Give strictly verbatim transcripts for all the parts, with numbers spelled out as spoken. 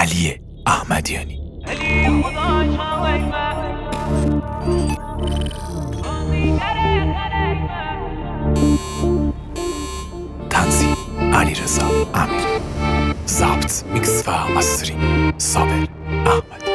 علی احمدیانی. تنظیم علیرضا امیری. ضبط، میکس و مسترینگ صابر احمدی.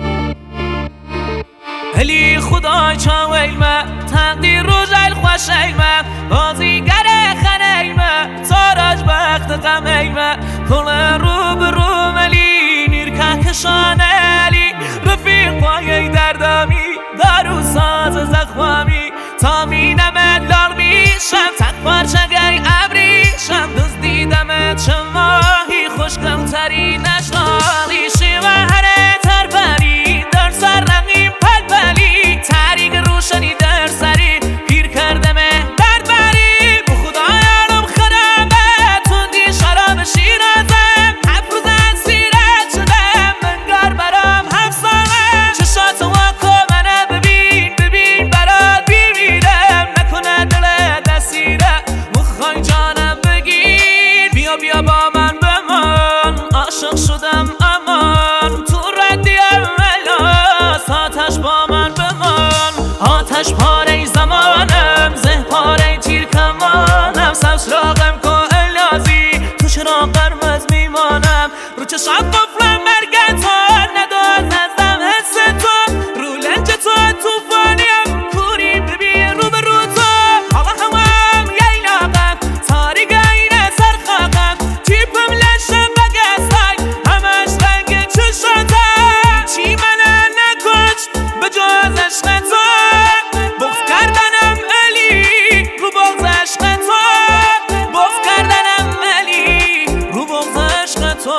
هلی خدای چاویلمه تقدیر رو جل خوشیلمه بازیگر خنیلمه تاراج بخت قمیلمه کل رو برو ملی نیرکه کشانلی رفیق پایه دردامی دارو ساز زخوامی تا مینمت لال میشم تک پارچه گی ابریشم دوست دیدمت چه ماهی خوشگم تری نشنالی شیوه هره تر بری در سر رقیم پل بلی تریق روشنی در سری پیر کردمه درد بری به خدا یارم خرمه توندی شراب شیرازم هفت روز از سیرت شدم منگار برام همسامه چشات واکو منه ببین ببین برات بیمیرم نکنه دل دستیره مخوای جانم بگیر بیا بیا با من بمان عاشق شدم امان تو ردی اولاس آتش با من بمان آتش پاره زمانم زه پاره تیر کمانم سبز راقم که الازی تو چرا قرمز میمانم رو چشات قفلم مرگ تو نداد نزدم حس تو رو لنج تو توفانیم کوری ببین رو به رو تو هوا هوام ییلاقم تاریک اینه سرخاقم تیپم لشم بگستای همش رنگ چشاتم چی منه نکشت به جز عشق تو بغض کردنم علی رو بغض عشق تو بغض کردنم علی رو بغض عشق تو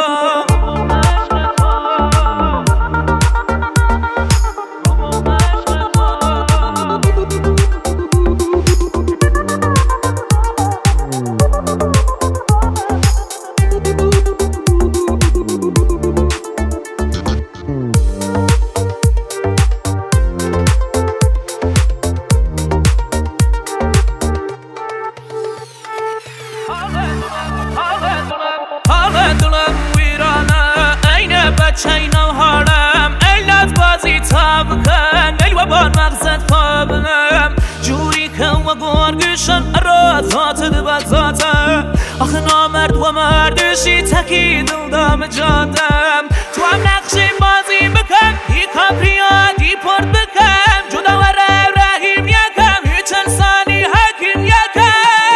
حال دلم ویرانه اینه بچه اینو حالم علت بازی تا بکن ای و بار مقصد خوابنم جوری که و گرگشن را ذات دو ذاته آخه نامرد و مردشی تکی دل دام جادم تو هم نقشی بازی بکن ای کاپریا دی پرد بکن جدا و رو رحیم یکم هیچ انسانی حکیم یکم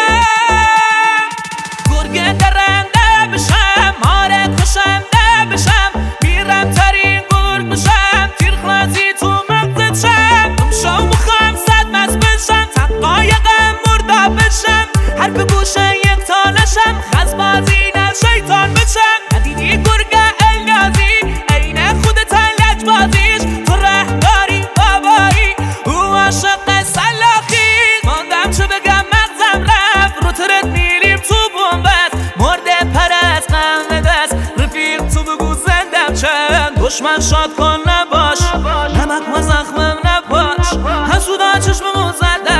گرگه درنده بشم ماره کشنده بشم میرم ترین گرگ بشم تیر خلازی تو مقصد شم امشو مخوام صد مست بشم تقایقم مردا بشم حرف گوشه یک تا نشم خزبازی نه شیطان بشم ندیدی گرگ النازی اینه خودت لج بازیش تو رهداری بابایی او عاشق سلاخی ماندم چه بگم مغزم رفت رو ترت میلیم تو بومبست مرده پرست قهنه دست رفیق تو بگو زندم چند دشمن شاد کن نباش نمک و زخمم نباش حسودا چشممو زد